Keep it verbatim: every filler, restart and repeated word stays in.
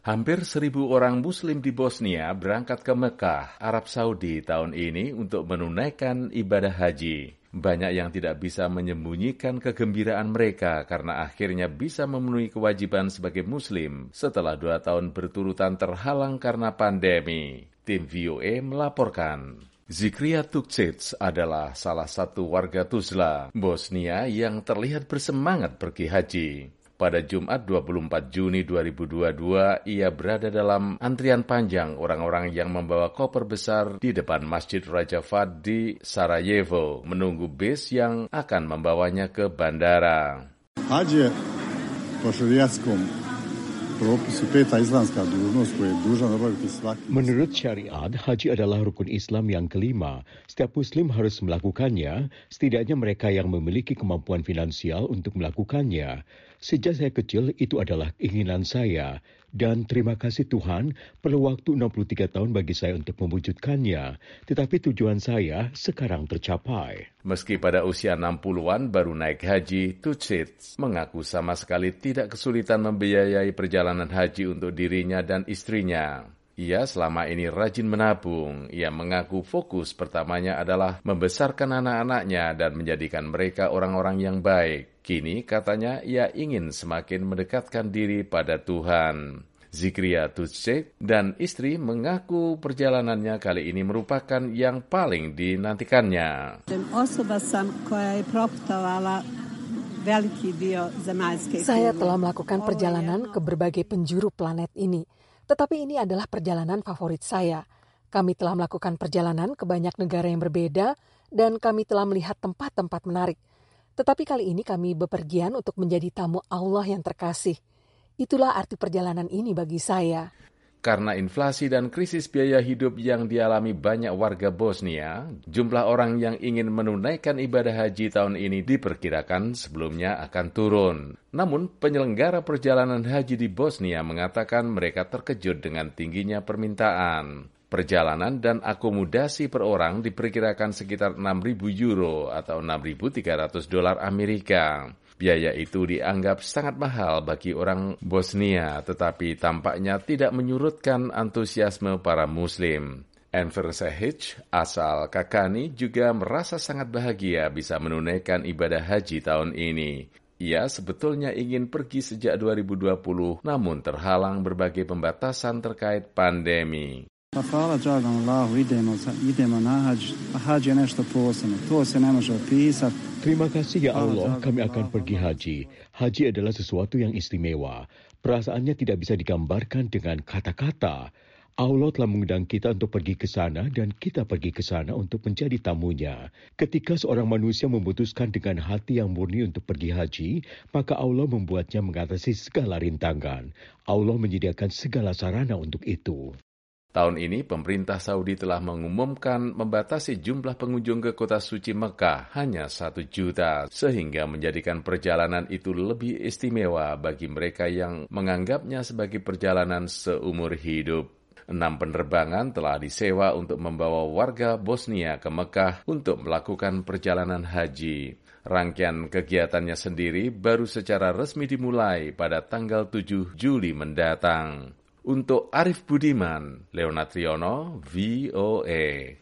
Hampir seribu orang Muslim di Bosnia berangkat ke Mekah, Arab Saudi tahun ini untuk menunaikan ibadah haji. Banyak yang tidak bisa menyembunyikan kegembiraan mereka karena akhirnya bisa memenuhi kewajiban sebagai Muslim setelah dua tahun berturutan terhalang karena pandemi. Tim V O A melaporkan. Zikria Tukcic adalah salah satu warga Tuzla, Bosnia yang terlihat bersemangat pergi haji. Pada Jumat dua puluh empat Juni dua ribu dua puluh dua, ia berada dalam antrian panjang orang-orang yang membawa koper besar di depan Masjid Raja Fahd di Sarajevo, menunggu bis yang akan membawanya ke bandara. Haji je po šarijatskom propisu peta islamska dužnost koju je dužan obaviti svaki. Menurut syariat, haji adalah rukun Islam yang kelima. Setiap Muslim harus melakukannya, setidaknya mereka yang memiliki kemampuan finansial untuk melakukannya. Sejak saya kecil, itu adalah keinginan saya. Dan terima kasih Tuhan, perlu waktu enam puluh tiga tahun bagi saya untuk mewujudkannya. Tetapi tujuan saya sekarang tercapai. Meski pada usia enam puluhan baru naik haji, Tukcic mengaku sama sekali tidak kesulitan membiayai perjalanan haji untuk dirinya dan istrinya. Ia selama ini rajin menabung. Ia mengaku fokus pertamanya adalah membesarkan anak-anaknya dan menjadikan mereka orang-orang yang baik. Kini katanya ia ingin semakin mendekatkan diri pada Tuhan. Zikria Tukcic dan istri mengaku perjalanannya kali ini merupakan yang paling dinantikannya. Saya telah melakukan perjalanan ke berbagai penjuru planet ini. Tetapi ini adalah perjalanan favorit saya. Kami telah melakukan perjalanan ke banyak negara yang berbeda dan kami telah melihat tempat-tempat menarik. Tetapi kali ini kami bepergian untuk menjadi tamu Allah yang terkasih. Itulah arti perjalanan ini bagi saya. Karena inflasi dan krisis biaya hidup yang dialami banyak warga Bosnia, jumlah orang yang ingin menunaikan ibadah haji tahun ini diperkirakan sebelumnya akan turun. Namun, penyelenggara perjalanan haji di Bosnia mengatakan mereka terkejut dengan tingginya permintaan. Perjalanan dan akomodasi per orang diperkirakan sekitar enam ribu euro atau enam ribu tiga ratus dolar Amerika. Biaya itu dianggap sangat mahal bagi orang Bosnia, tetapi tampaknya tidak menyurutkan antusiasme para Muslim. Enver Sehic, asal Kakani, juga merasa sangat bahagia bisa menunaikan ibadah haji tahun ini. Ia sebetulnya ingin pergi sejak dua ribu dua puluh, namun terhalang berbagai pembatasan terkait pandemi. Hvala dragom Allahu, idemo, idemo na hađ. Hađ je nešto posebno, to se ne može opisati. Terima kasih ya Allah, kami akan pergi haji. Haji adalah sesuatu yang istimewa. Perasaannya tidak bisa digambarkan dengan kata-kata. Allah telah mengundang kita untuk pergi ke sana dan kita pergi ke sana untuk menjadi tamunya. Ketika seorang manusia memutuskan dengan hati yang murni untuk pergi haji, maka Allah membuatnya mengatasi segala rintangan. Allah menyediakan segala sarana untuk itu. Tahun ini, pemerintah Saudi telah mengumumkan membatasi jumlah pengunjung ke kota suci Mekah hanya satu juta, sehingga menjadikan perjalanan itu lebih istimewa bagi mereka yang menganggapnya sebagai perjalanan seumur hidup. Enam penerbangan telah disewa untuk membawa warga Bosnia ke Mekah untuk melakukan perjalanan haji. Rangkaian kegiatannya sendiri baru secara resmi dimulai pada tanggal tujuh Juli mendatang. Untuk Arif Budiman, Leonatriono, V O A.